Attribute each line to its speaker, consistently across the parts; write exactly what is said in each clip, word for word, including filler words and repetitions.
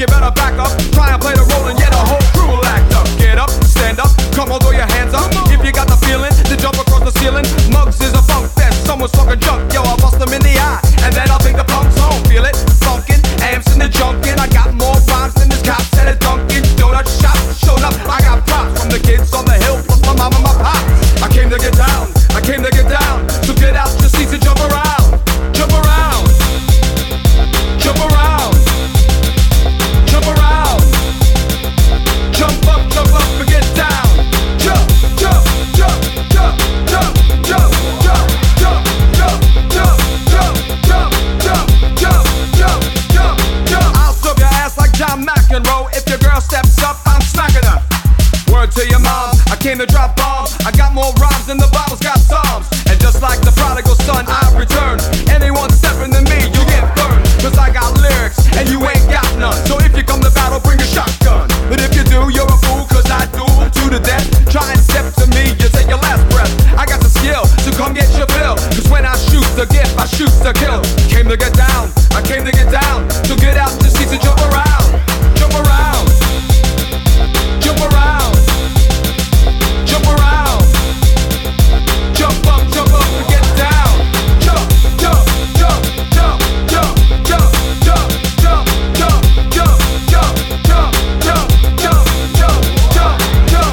Speaker 1: better back up. Try and play the role and yet a whole crew will act up. Get up, stand up, come on, throw your hands up. If you got the feeling to jump across the ceiling, Muggs is a funk fest. Someone's talking junk, yo, I'll bust them in the eye, and then I'll take the punks home. Feel it, funkin', amps in the junkin'. I got more rhymes than this cops at a Dunkin' Donut shop. Showed up, I got props from the kids on the hill, plus my mom and my pop. I came to get down, I came to get down. So get out your seats and jump around, jump around, jump around, jump around, jump up, jump up and get down. Jump, jump, jump, jump, jump, jump, jump, jump, jump, jump, jump, jump, jump, jump, jump, jump, jump. I'll serve your ass like John McEnroe. If your girl steps up, I'm smacking her. Word to your mom, I came to drop bombs. I got more rhymes than the Bible's got psalms. And just like the prodigal son, I return. Anyone stepping to me, you get burned. Cause I got lyrics, and you ain't got none. So if you come to battle, bring a shotgun. But if you do, you're a fool, cause I do to the death. Try and step to me, you take your last breath. I got the skill, so come get your fill. Cause when I shoot the gift, I shoot the kill. Came to get down, I came to get down. So get out the seats and jump around. Jump around. Jump around. Jump around. Jump up, jump up and get down. Jump, jump, jump, jump, jump, jump, jump, jump, jump, jump, jump, jump, jump, jump, jump, jump, jump.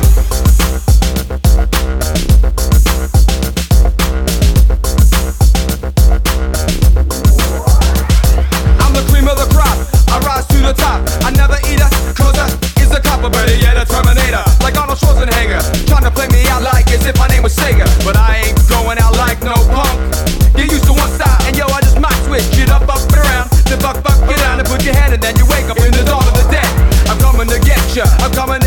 Speaker 1: I'm the cream of the crop, I rise to the top. I never eat a cause I is a copper, better yet a Terminator. Like Arnold Schwarzenegger, trying to play me out like as if my name was Sega. But I ain't going out like no punk. Get used to one style, and yo, I just might switch it up, up and around. Then buck, buck, get down and put your hand, and then you wake up in the dawn of the day. I'm coming to get ya, I'm coming